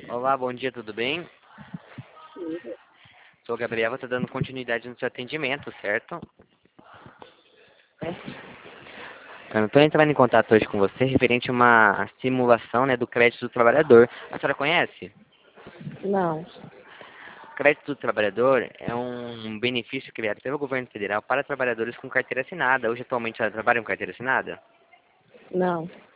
Olá, bom dia, tudo bem? Sou a Gabriela, estou dando continuidade no seu atendimento, certo? Eu estou entrando em contato hoje com você referente a uma simulação, né, do crédito do trabalhador. A senhora conhece? Não, O crédito do trabalhador é um benefício criado pelo governo federal para trabalhadores com carteira assinada. Hoje, atualmente, ela trabalha com carteira assinada? não.